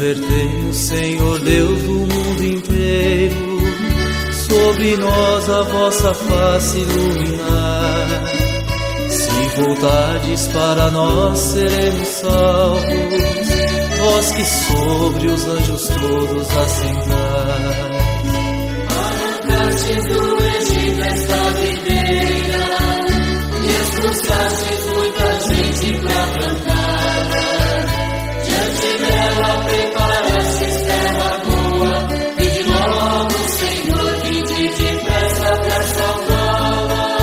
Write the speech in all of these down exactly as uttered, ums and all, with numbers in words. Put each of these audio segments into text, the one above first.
Convertei-o, Senhor Deus do mundo inteiro, sobre nós a vossa face iluminar. Se voltardes para nós, seremos salvos, vós que sobre os anjos todos assentais. Arrancastes do Egito esta videira, e expulsastes muita gente pra plantar. Diante dela preparastes terra boa, e de logo, Senhor, vinde depressa pra salvá-la.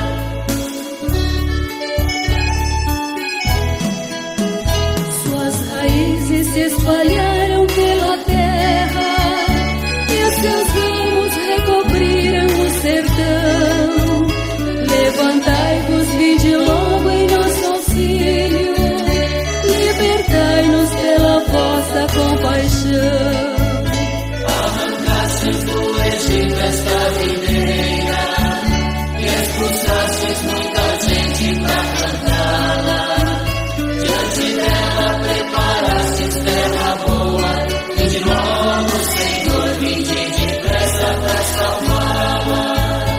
Suas raízes se espalharam pela terra, e os seus ramos recobriram o sertão. Levantai-vos, vinde logo em nosso auxílio, libertai-nos pela vossa compaixão. Arrancastes do Egito esta videira, e expulsastes muita gente pra plantá-la. Diante dela preparastes terra boa, e de logo, Senhor, vinde depressa pra salvá-la.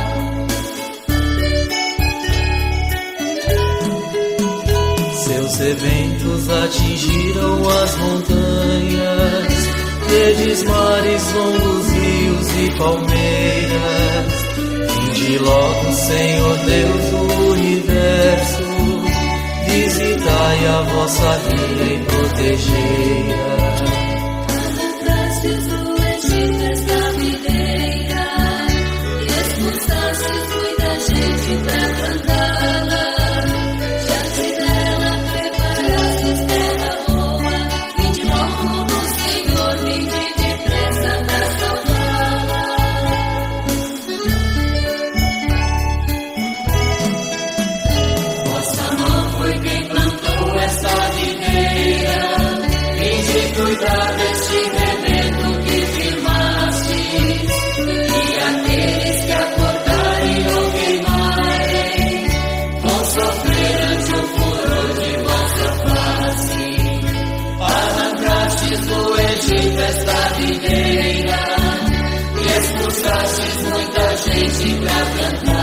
Seus eventos atingiram as montanhas, verdes mares, longos rios e palmeiras. Vinde logo, Senhor Deus do universo, visitai a vossa vida e protegei-a. Arrancastes do Egito esta videira, e expulsastes muita gente pra plantá-la. Diante dela preparastes terra boa, e de logo, Senhor, vinde depressa pra salvá-la. Vossa mão foi quem plantou esta videira, vinde cuidar deste remédio que firmastes, e aqueles que acordarem ou queimarem vão sofrer ante o furor de vossa face. Arrancastes do Egito esta videira, e expulsastes muita gente pra plantar.